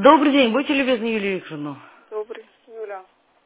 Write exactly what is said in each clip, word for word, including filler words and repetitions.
Добрый день, будьте любезны, Юлию Викторовну. Добрый, Юля.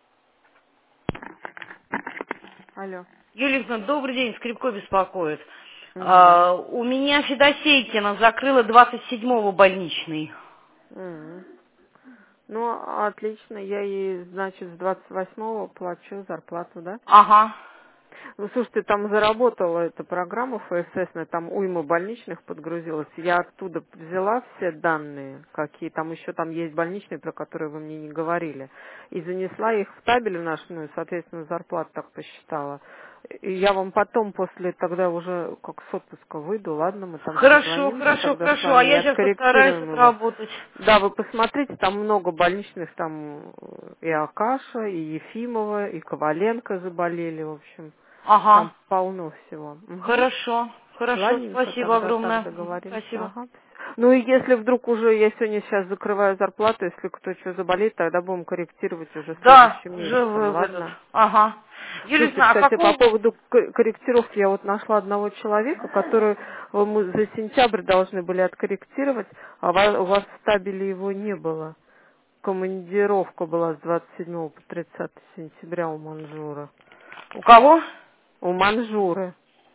Алло. Юлия Викторовна, добрый день, Скрипко беспокоит. Угу. А, у меня Федосейкина закрыла двадцать седьмого больничный. Угу. Ну, отлично. Я ей, значит, с двадцать восьмого плачу зарплату, да? Ага. Ну, слушайте, там заработала эта программа ФСС, там уйма больничных подгрузилась. Я оттуда взяла все данные, какие там еще там есть больничные, про которые вы мне не говорили, и занесла их в табель наш, ну, и, соответственно, зарплату так посчитала. И я вам потом, после, тогда уже как с отпуска выйду, ладно, мы там Хорошо, созвонимся хорошо, тогда с хорошо. А вами и я сейчас постараюсь откорректируем его. отработать. Да, вы посмотрите, там много больничных, там и Акаша, и Ефимова, и Коваленко заболели, в общем. Ага. Там полно всего. Мгм. Хорошо, хорошо. Ладненько, Спасибо тогда так огромное. договорились. Спасибо. Ага. Ну и если вдруг уже, я сегодня сейчас закрываю зарплату, если кто что заболеет, тогда будем корректировать уже Да, следующим уже месяцем, вы в этот. ладно? Ага. Юлия Слушайте, Викторовна, а кстати, по какого... поводу к- корректировки, я вот нашла одного человека, который э, мы за сентябрь должны были откорректировать, а ва- у вас в табеле его не было. Командировка была с двадцать седьмого по тридцатое сентября у Манжура. У кого? У Манжуры.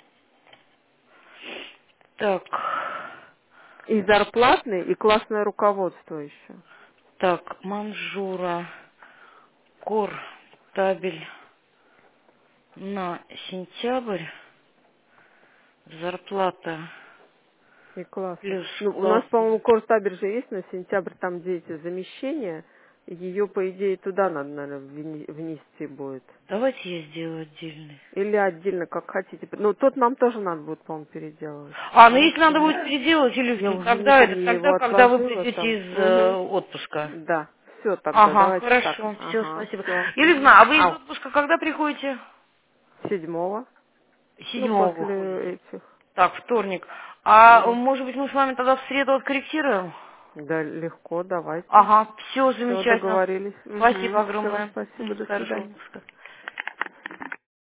Так. И зарплатный, и классное руководство еще. Так, Манжура. Кор. Табель. На сентябрь зарплата И классно. плюс Ну, у нас, классно. по-моему, курс же есть на сентябрь, там где эти замещения. Ее, по идее, туда надо, наверное, вне- внести будет. Давайте я сделаю отдельный. Или отдельно, как хотите. Ну, тот нам тоже надо будет, по-моему, переделывать. А, ну Нет, если надо или... будет переделать, Я Илюхин, уже не когда это? помню, я его Тогда, когда вы отложила придете там. из э, Угу. отпуска. Да. Все тогда, Ага, давайте так. хорошо, все, Ага, спасибо. все. Угу. Илюхина, а вы из Ау. отпуска когда приходите? Седьмого. Ну, Седьмого выходите. после этих. Так, вторник. А Угу. может быть мы с вами тогда в среду откорректируем? Да, легко, давайте. Ага, все Все, замечательно. договорились. Спасибо Угу. Все, огромное. спасибо, М, до Хорошего свидания. отпуска.